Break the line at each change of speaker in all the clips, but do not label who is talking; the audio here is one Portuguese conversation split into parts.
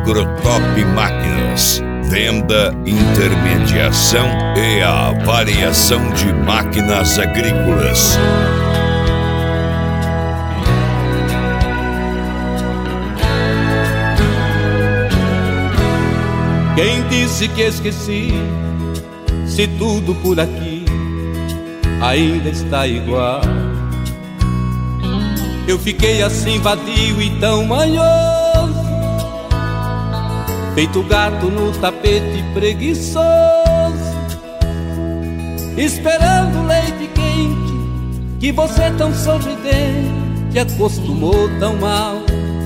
Agrotop Máquinas. Venda, intermediação e avaliação de máquinas agrícolas.
Quem disse que esqueci, se tudo por aqui ainda está igual? Eu fiquei assim vadio e tão manhoso, feito gato no tapete preguiçoso, esperando o leite quente que você tão sorridente acostumou tão mal.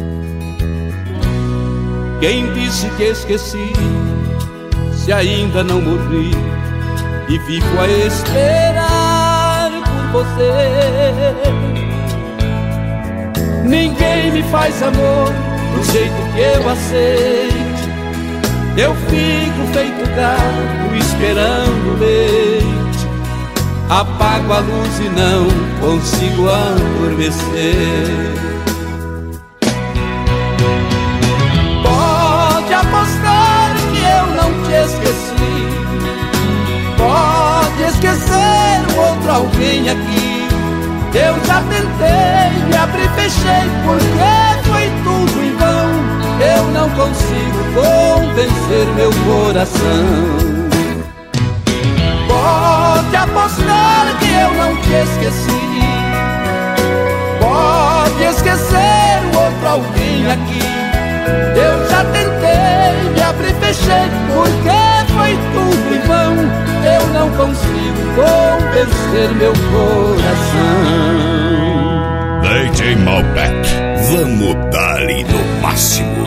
Quem disse que esqueci, se ainda não morri e vivo a esperar por você? Ninguém me faz amor do jeito que eu aceito. Eu fico feito gato esperando leite. Apago a luz e não consigo adormecer. Pode apostar que eu não te esqueci. Pode esquecer o outro alguém aqui. Eu já tentei, me abri e fechei, porque foi tudo em vão. Eu não consigo convencer meu coração. Pode apostar que eu não te esqueci. Pode esquecer o outro alguém aqui. Eu já tentei, me abri e fechei, porque foi tudo em vão. Eu não consigo convencer meu coração.
DJ Malbec, vamos dar-lhe no máximo.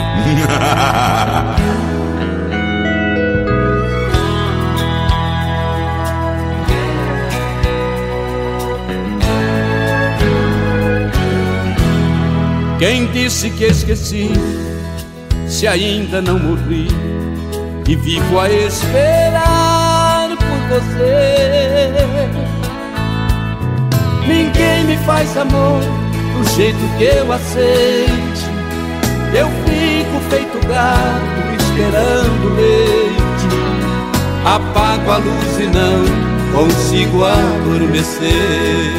Quem disse que esqueci, se ainda não morri e vivo a esperar por você? Ninguém me faz amor do jeito que eu aceite. Eu fico feito gato esperando leite. Apago a luz e não consigo adormecer.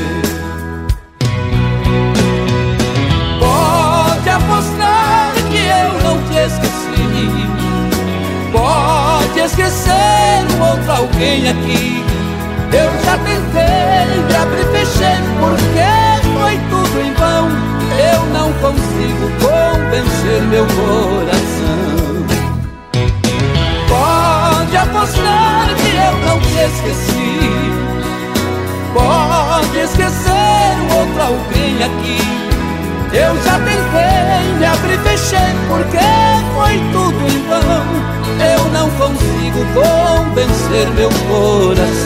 Pode apostar que eu não te esqueci. Pode esquecer um outro alguém aqui. Eu já tentei, me abri e fechei, porque foi tudo em vão. Eu não consigo convencer meu coração. Pode apostar que eu não te esqueci. Pode esquecer um outro alguém aqui. Eu já tentei, me abri e fechei, porque foi tudo em vão. Eu não consigo convencer meu coração.